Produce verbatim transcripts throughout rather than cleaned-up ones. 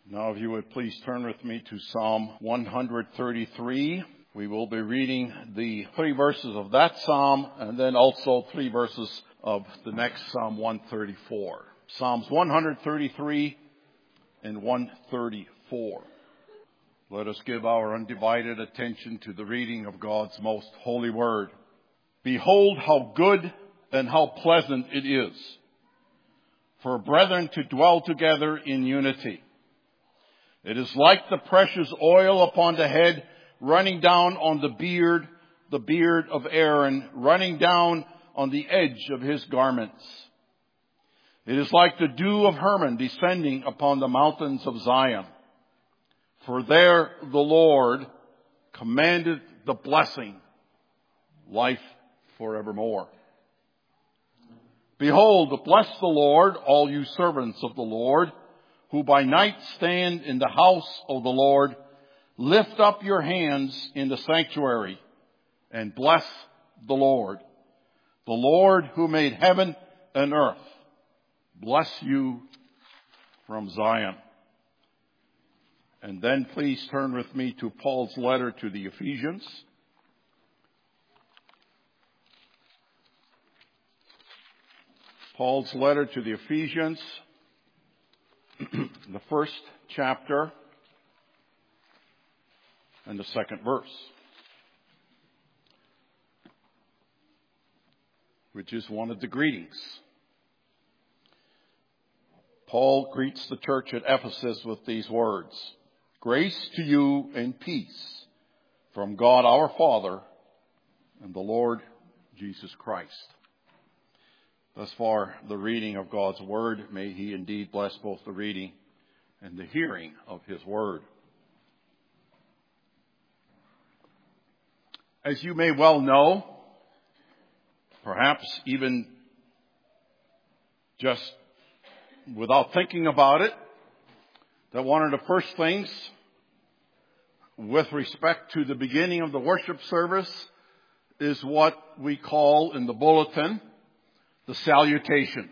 Now, if you would please turn with me to Psalm one thirty-three. We will be reading the three verses of that psalm and then also three verses of the next Psalm one thirty-four. Psalms one thirty-three and one thirty-four. Let us give our undivided attention to the reading of God's most holy word. Behold how good and how pleasant it is for brethren to dwell together in unity. It is like the precious oil upon the head, running down on the beard, the beard of Aaron, running down on the edge of his garments. It is like the dew of Hermon descending upon the mountains of Zion. For there the Lord commanded the blessing, life forevermore. Behold, bless the Lord, all you servants of the Lord, who by night stand in the house of the Lord. Lift up your hands in the sanctuary and bless the Lord. The Lord who made heaven and earth, bless you from Zion. And then please turn with me to Paul's letter to the Ephesians. Paul's letter to the Ephesians, the first chapter and the second verse, which is one of the greetings. Paul greets the church at Ephesus with these words: Grace to you and peace from God our Father and the Lord Jesus Christ. Thus far, the reading of God's word. May he indeed bless both the reading and the hearing of his word. As you may well know, perhaps even just without thinking about it, that one of the first things with respect to the beginning of the worship service is what we call in the bulletin the salutation.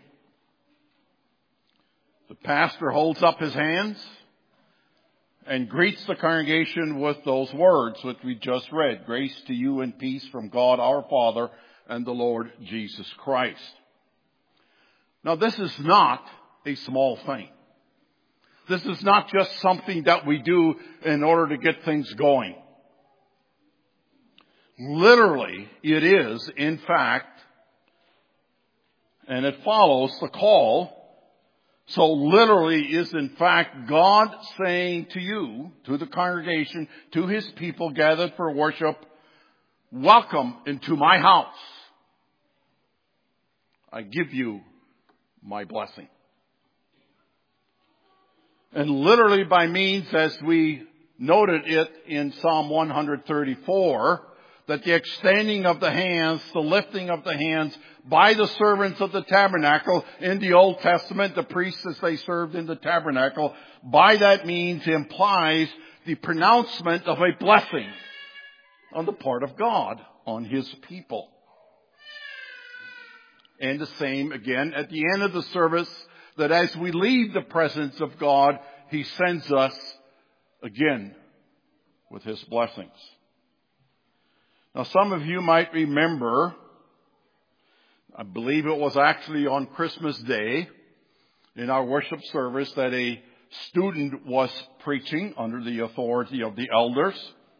The pastor holds up his hands and greets the congregation with those words which we just read. Grace to you and peace from God our Father and the Lord Jesus Christ. Now, this is not a small thing. This is not just something that we do in order to get things going. Literally, it is, in fact, and it follows the call. So literally is in fact God saying to you, to the congregation, to his people gathered for worship, welcome into my house. I give you my blessing. And literally by means, as we noted it in Psalm one thirty-four, that the extending of the hands, the lifting of the hands by the servants of the tabernacle in the Old Testament, the priests as they served in the tabernacle, by that means implies the pronouncement of a blessing on the part of God on his people. And the same again at the end of the service, that as we leave the presence of God, he sends us again with his blessings. Now, some of you might remember, I believe it was actually on Christmas Day in our worship service, that a student was preaching under the authority of the elders.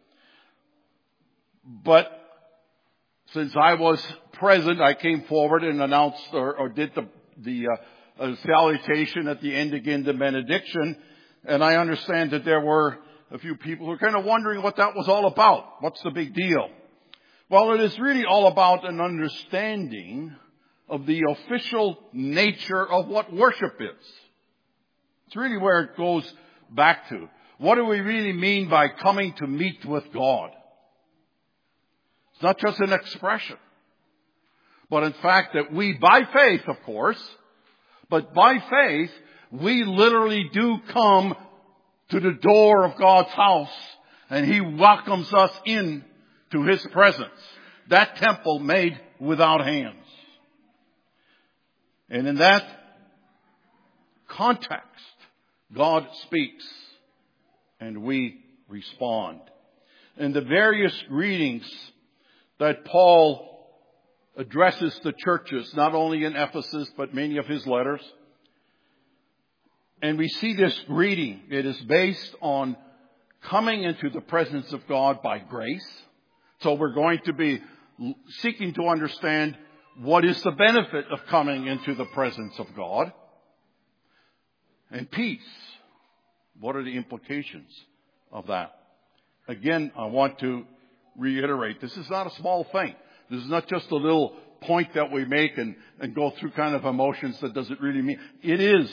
But since I was present, I came forward and announced or, or did the, the uh, uh, salutation at the end again, the benediction. And I understand that there were a few people who were kind of wondering what that was all about. What's the big deal? Well, it is really all about an understanding of the official nature of what worship is. It's really where it goes back to. What do we really mean by coming to meet with God? It's not just an expression, but in fact that we, by faith, of course, but by faith, we literally do come to the door of God's house, and he welcomes us in to his presence. That temple made without hands. And in that context, God speaks. and we respond. In the various greetings that Paul addresses the churches, not only in Ephesus, but many of his letters, and we see this greeting, it is based on coming into the presence of God by grace. So we're going to be seeking to understand what is the benefit of coming into the presence of God. And peace. What are the implications of that? Again, I want to reiterate, this is not a small thing. This is not just a little point that we make and, and go through kind of emotions that doesn't really mean. It is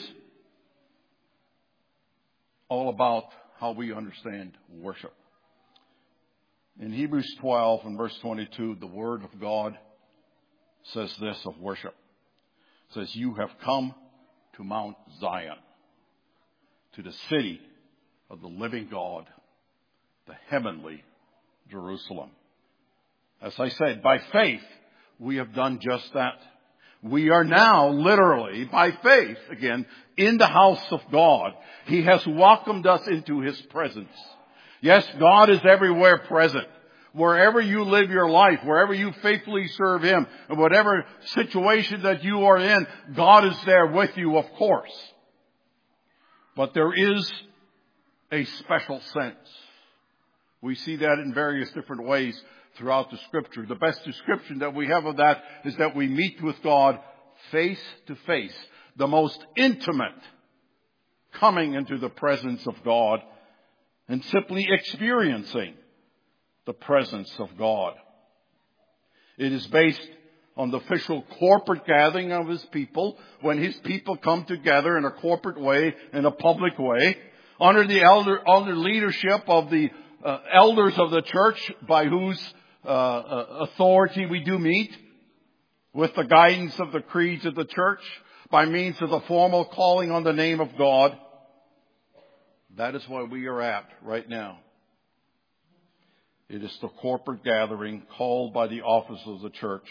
all about how we understand worship. In Hebrews twelve and verse twenty-two, the Word of God says this of worship. It says, you have come to Mount Zion, to the city of the living God, the heavenly Jerusalem. As I said, by faith, we have done just that. We are now literally, by faith, again, in the house of God. He has welcomed us into His presence. Yes, God is everywhere present. Wherever you live your life, wherever you faithfully serve Him, and whatever situation that you are in, God is there with you, of course. But there is a special sense. We see that in various different ways throughout the Scripture. The best description that we have of that is that we meet with God face to face. The most intimate coming into the presence of God and simply experiencing the presence of God. It is based on the official corporate gathering of His people, when His people come together in a corporate way, in a public way, under the elder, under leadership of the uh, elders of the church, by whose uh, uh, authority we do meet, with the guidance of the creeds of the church, by means of the formal calling on the name of God. That is where we are at right now. It is the corporate gathering called by the office of the church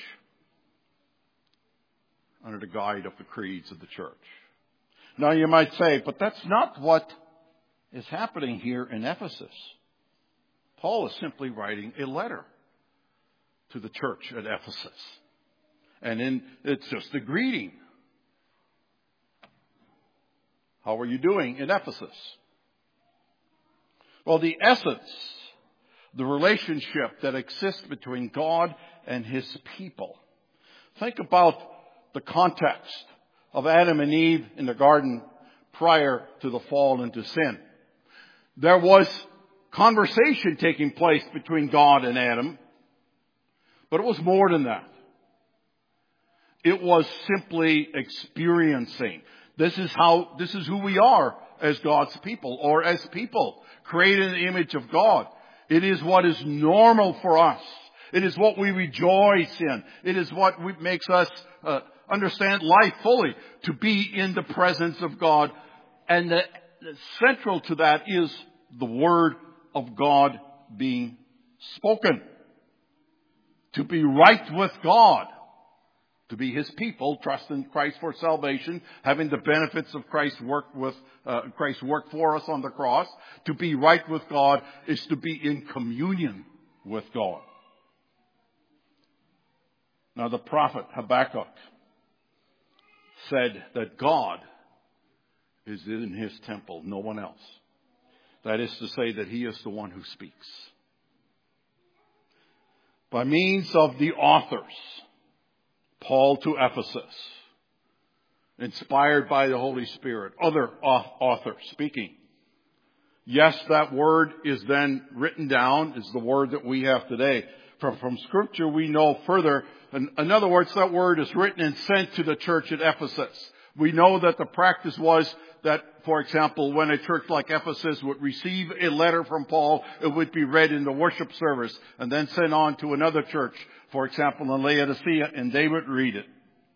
under the guide of the creeds of the church. Now you might say, but that's not what is happening here in Ephesus. Paul is simply writing a letter to the church at Ephesus. And in, it's just a greeting. How are you doing in Ephesus? Well, the essence, the relationship that exists between God and His people. Think about the context of Adam and Eve in the garden prior to the fall into sin. There was conversation taking place between God and Adam, but it was more than that. It was simply experiencing. This is how, this is who we are as God's people, or as people created in the image of God. It is what is normal for us. It is what we rejoice in. It is what makes us uh, understand life fully, to be in the presence of God. And the, the central to that is the Word of God being spoken. To be right with God. To be His people, trust in Christ for salvation, having the benefits of Christ's work with uh, Christ's work for us on the cross. To be right with God is to be in communion with God. Now the prophet Habakkuk said that God is in His temple, no one else. That is to say that He is the one who speaks. By means of the authors, Paul to Ephesus, inspired by the Holy Spirit, other authors speaking. Yes, that word is then written down, is the word that we have today. From, from Scripture we know further, in, in other words, that word is written and sent to the church at Ephesus. We know that the practice was that, for example, when a church like Ephesus would receive a letter from Paul, it would be read in the worship service and then sent on to another church, for example, in Laodicea, and they would read it.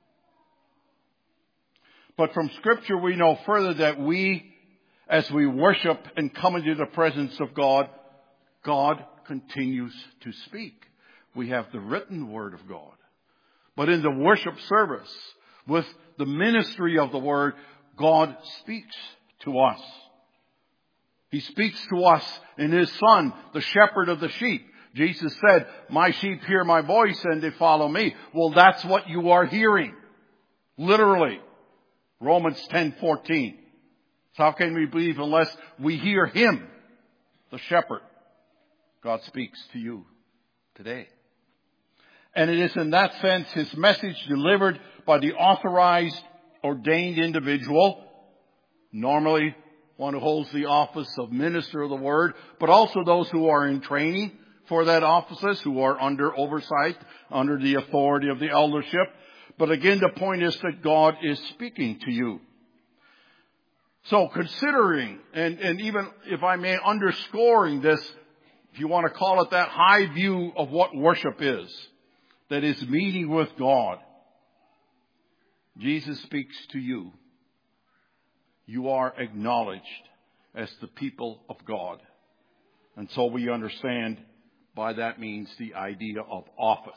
But from Scripture we know further that we, as we worship and come into the presence of God, God continues to speak. We have the written Word of God. But in the worship service, with the ministry of the Word, God speaks to us. He speaks to us in His Son, the shepherd of the sheep. Jesus said, my sheep hear my voice and they follow me. Well, that's what you are hearing. Literally. Romans ten fourteen. So how can we believe unless we hear Him, the shepherd? God speaks to you today. And it is in that sense His message delivered by the authorized, ordained individual, normally one who holds the office of minister of the word, but also those who are in training for that office, who are under oversight, under the authority of the eldership. But again, the point is that God is speaking to you. So considering, and, and even if I may underscoring this, if you want to call it that, high view of what worship is, that is meeting with God, Jesus speaks to you. You are acknowledged as the people of God. And so we understand by that means the idea of office.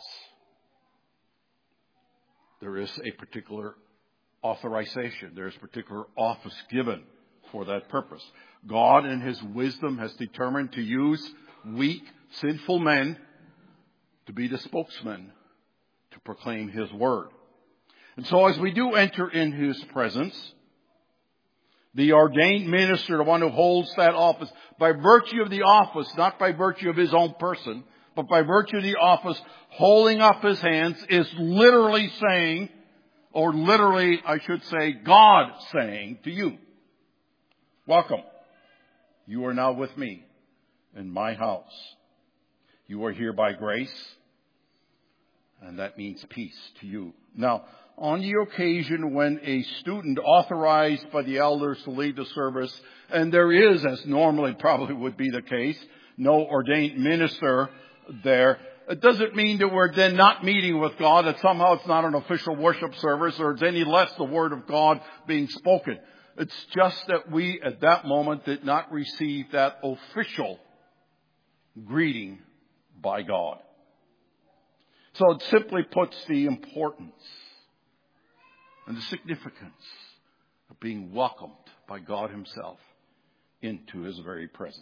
There is a particular authorization. There is particular office given for that purpose. God in His wisdom has determined to use weak, sinful men to be the spokesman to proclaim His word. And so as we do enter in His presence, the ordained minister, the one who holds that office, by virtue of the office, not by virtue of his own person, but by virtue of the office, holding up his hands, is literally saying, or literally, I should say, God saying to you, welcome. You are now with me in my house. You are here by grace, and that means peace to you. Now, on the occasion when a student authorized by the elders to lead the service, and there is, as normally probably would be the case, no ordained minister there, it doesn't mean that we're then not meeting with God, that somehow it's not an official worship service or it's any less the word of God being spoken. It's just that we at that moment did not receive that official greeting by God. So it simply puts the importance and the significance of being welcomed by God Himself into His very presence.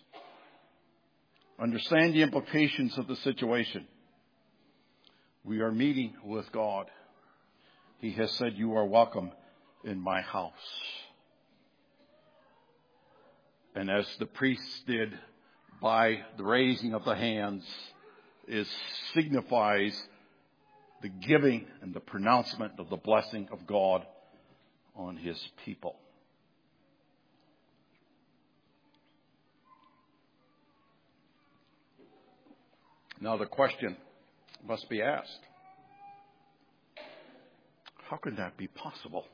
Understand the implications of the situation. We are meeting with God. He has said, you are welcome in my house. And as the priests did by the raising of the hands, is signifies the giving and the pronouncement of the blessing of God on His people. Now the question must be asked, how can that be possible?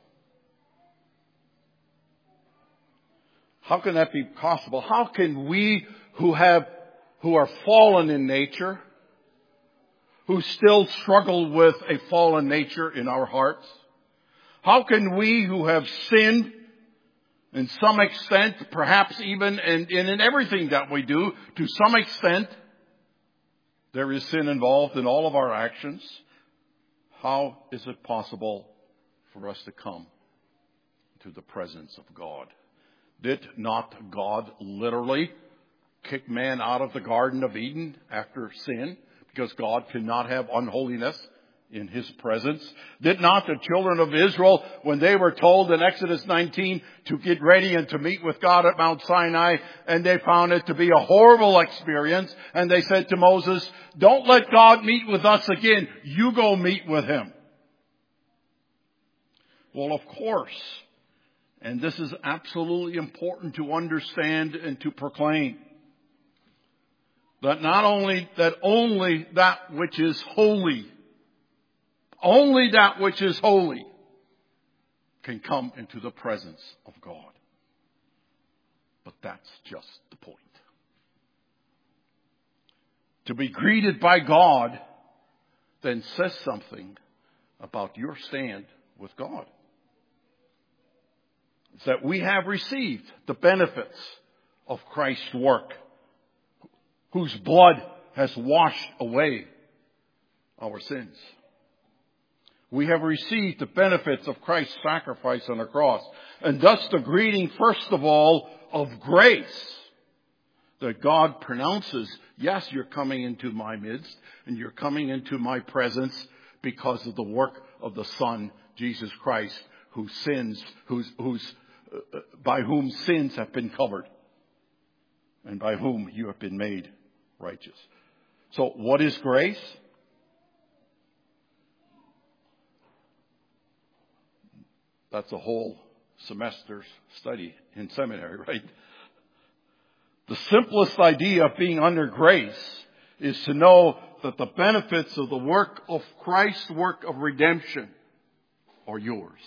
How can that be possible? How can we who have, who are fallen in nature, who still struggle with a fallen nature in our hearts, how can we who have sinned in some extent, perhaps even in, in everything that we do, to some extent, there is sin involved in all of our actions. How is it possible for us to come to the presence of God? Did not God literally kick man out of the Garden of Eden after sin? Because God cannot have unholiness in His presence. Did not the children of Israel, when they were told in Exodus nineteen to get ready and to meet with God at Mount Sinai, and they found it to be a horrible experience, and they said to Moses, don't let God meet with us again. You go meet with Him. Well, of course, and this is absolutely important to understand and to proclaim, that not only, that only that which is holy, only that which is holy can come into the presence of God. But that's just the point. To be greeted by God then says something about your stand with God. It's that we have received the benefits of Christ's work, whose blood has washed away our sins. We have received the benefits of Christ's sacrifice on the cross. And thus the greeting, first of all, of grace that God pronounces, yes, you're coming into my midst and you're coming into my presence because of the work of the Son, Jesus Christ, whose sins, whose, whose, uh, by whom sins have been covered and by whom you have been made righteous. So what is grace? That's a whole semester's study in seminary, right? The simplest idea of being under grace is to know that the benefits of the work of Christ's work of redemption are yours.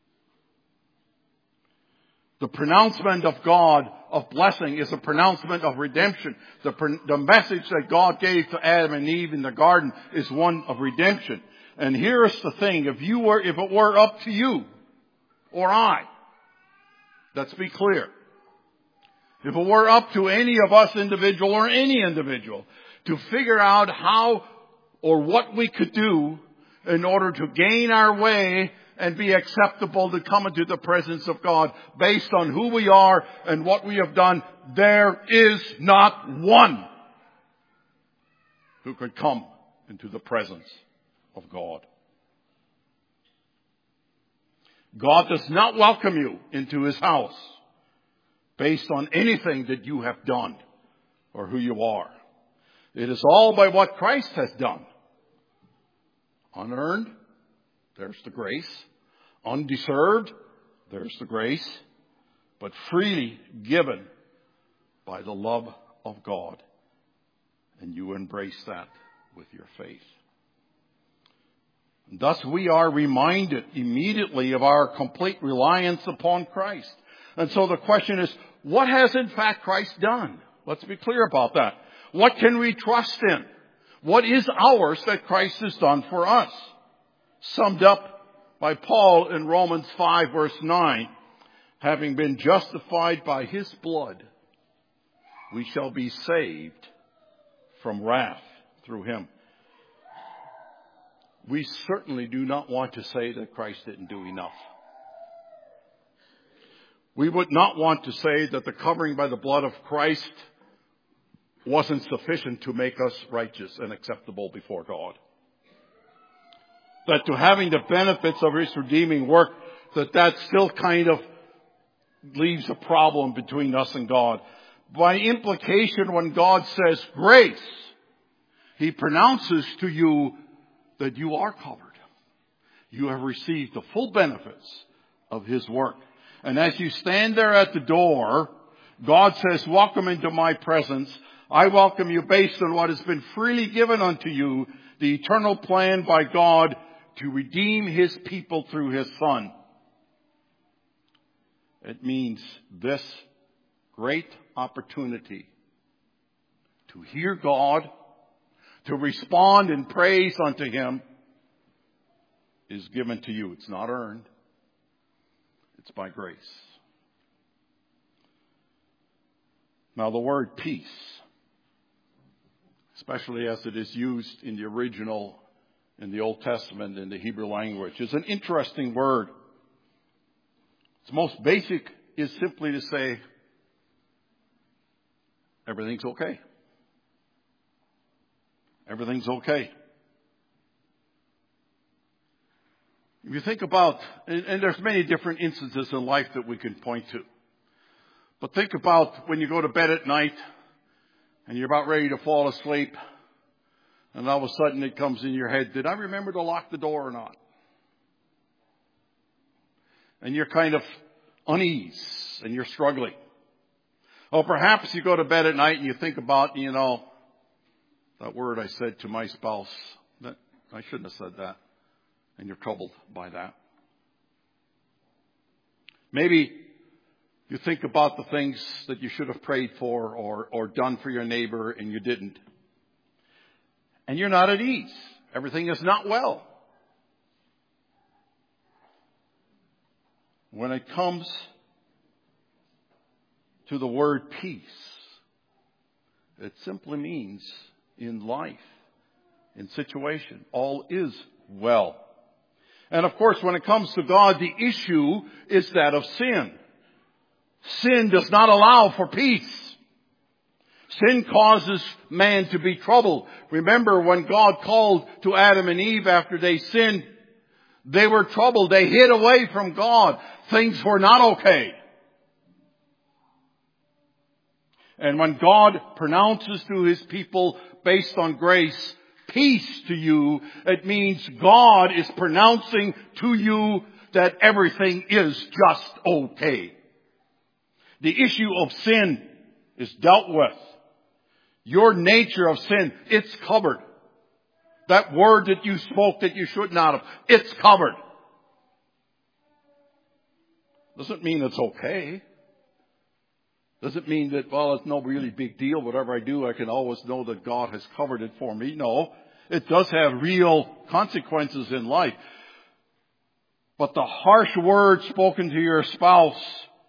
The pronouncement of God of blessing is a pronouncement of redemption. The, the message that God gave to Adam and Eve in the garden is one of redemption. And here's the thing, if you were, if it were up to you or I, let's be clear. If it were up to any of us individual or any individual to figure out how or what we could do in order to gain our way and be acceptable to come into the presence of God based on who we are and what we have done, there is not one who could come into the presence of God. God does not welcome you into his house based on anything that you have done or who you are. It is all by what Christ has done. Unearned, there's the grace. Undeserved, there's the grace. But freely given by the love of God. And you embrace that with your faith. Thus we are reminded immediately of our complete reliance upon Christ. And so the question is, what has in fact Christ done? Let's be clear about that. What can we trust in? What is ours that Christ has done for us? Summed up by Paul in Romans five verse nine, having been justified by his blood, we shall be saved from wrath through him. We certainly do not want to say that Christ didn't do enough. We would not want to say that the covering by the blood of Christ wasn't sufficient to make us righteous and acceptable before God. That to having the benefits of his redeeming work, that that still kind of leaves a problem between us and God. By implication, when God says grace, he pronounces to you that you are covered. You have received the full benefits of his work. And as you stand there at the door, God says, welcome into my presence. I welcome you based on what has been freely given unto you, the eternal plan by God to redeem his people through his Son. It means this great opportunity to hear God, to respond in praise unto him, is given to you. It's not earned. It's by grace. Now the word peace, especially as it is used in the original, in the Old Testament, in the Hebrew language, is an interesting word. Its most basic is simply to say, everything's okay. Everything's okay. If you think about, and, and there's many different instances in life that we can point to. But think about when you go to bed at night and you're about ready to fall asleep and all of a sudden it comes in your head, did I remember to lock the door or not? And you're kind of unease and you're struggling. Or perhaps you go to bed at night and you think about, you know, that word I said to my spouse, that I shouldn't have said that. And you're troubled by that. Maybe you think about the things that you should have prayed for or, or done for your neighbor and you didn't. And you're not at ease. Everything is not well. When it comes to the word peace, it simply means in life, in situation, all is well. And of course, when it comes to God, the issue is that of sin. Sin does not allow for peace. Sin causes man to be troubled. Remember when God called to Adam and Eve after they sinned, they were troubled. They hid away from God. Things were not okay. And when God pronounces to His people based on grace, peace to you, it means God is pronouncing to you that everything is just okay. The issue of sin is dealt with. Your nature of sin, it's covered. That word that you spoke that you should not have, it's covered. Doesn't mean it's okay. Doesn't mean that, well, it's no really big deal. Whatever I do, I can always know that God has covered it for me. No, it does have real consequences in life. But the harsh word spoken to your spouse,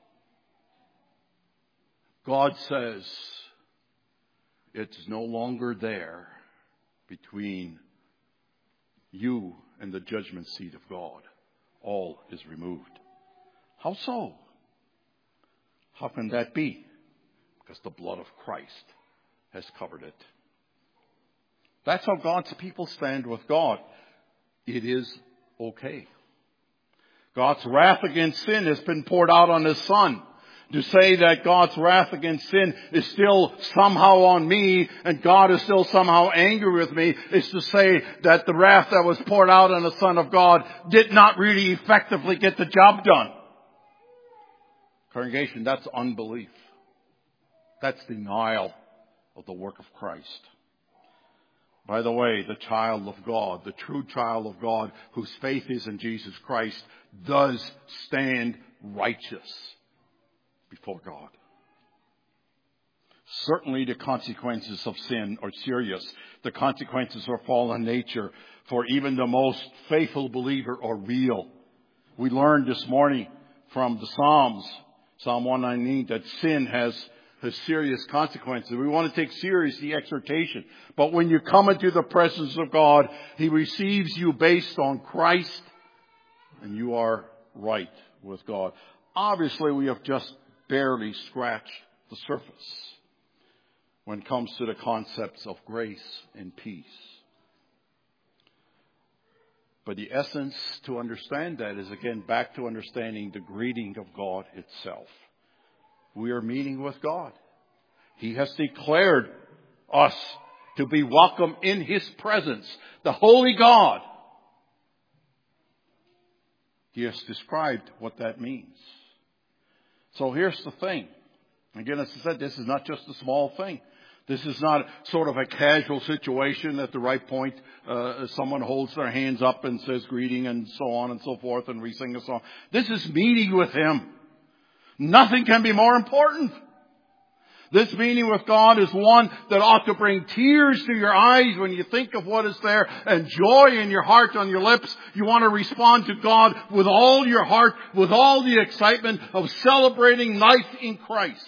God says, it's no longer there between you and the judgment seat of God. All is removed. How so? How can that be? Because the blood of Christ has covered it. That's how God's people stand with God. It is okay. God's wrath against sin has been poured out on His Son. To say that God's wrath against sin is still somehow on me and God is still somehow angry with me is to say that the wrath that was poured out on the Son of God did not really effectively get the job done. Congregation, that's unbelief. That's denial of the work of Christ. By the way, the child of God, the true child of God whose faith is in Jesus Christ does stand righteous before God. Certainly the consequences of sin are serious. The consequences of fallen nature for even the most faithful believer are real. We learned this morning from the Psalms, Psalm one nineteen, that sin has, has serious consequences. We want to take seriously the exhortation. But when you come into the presence of God, He receives you based on Christ, and you are right with God. Obviously, we have just barely scratched the surface when it comes to the concepts of grace and peace. But the essence to understand that is again back to understanding the greeting of God itself. We are meeting with God. He has declared us to be welcome in His presence, the holy God. He has described what that means. So here's the thing. Again, as I said, this is not just a small thing. This is not sort of a casual situation. At the right point, uh, someone holds their hands up and says greeting and so on and so forth, and we sing a song. This is meeting with Him. Nothing can be more important. This meeting with God is one that ought to bring tears to your eyes when you think of what is there and joy in your heart, on your lips. You want to respond to God with all your heart, with all the excitement of celebrating life in Christ.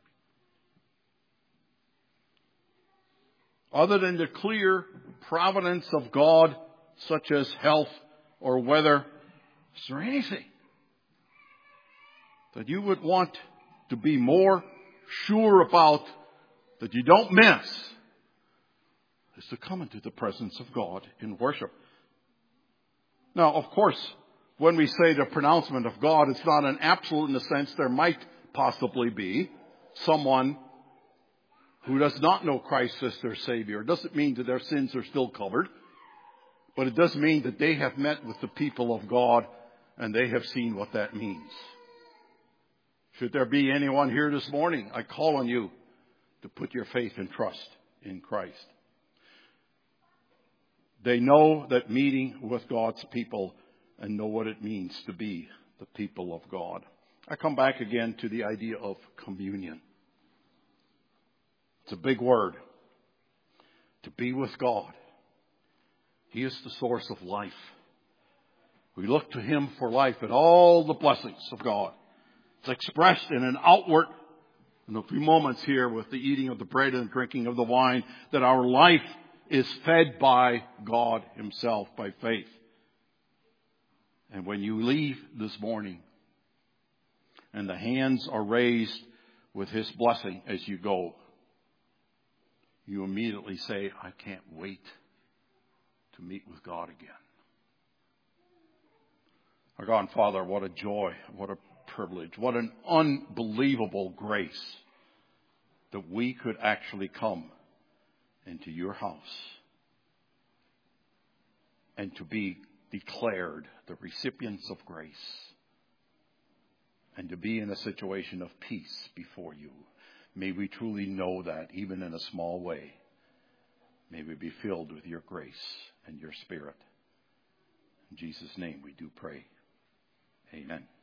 Other than the clear providence of God, such as health or weather, is there anything that you would want to be more sure about that you don't miss is to come into the presence of God in worship. Now, of course, when we say the pronouncement of God, it's not an absolute in the sense there might possibly be someone who does not know Christ as their Savior. It doesn't mean that their sins are still covered, but it does mean that they have met with the people of God and they have seen what that means. Should there be anyone here this morning, I call on you to put your faith and trust in Christ. They know that meeting with God's people and know what it means to be the people of God. I come back again to the idea of communion. It's a big word. To be with God. He is the source of life. We look to Him for life and all the blessings of God. It's expressed in an outward, in a few moments here with the eating of the bread and the drinking of the wine, that our life is fed by God Himself by faith. And when you leave this morning, and the hands are raised with His blessing as you go, you immediately say, I can't wait to meet with God again. Our God and Father, what a joy, what a privilege, what an unbelievable grace that we could actually come into your house and to be declared the recipients of grace and to be in a situation of peace before you. May we truly know that, even in a small way. May we be filled with your grace and your Spirit. In Jesus' name we do pray. Amen.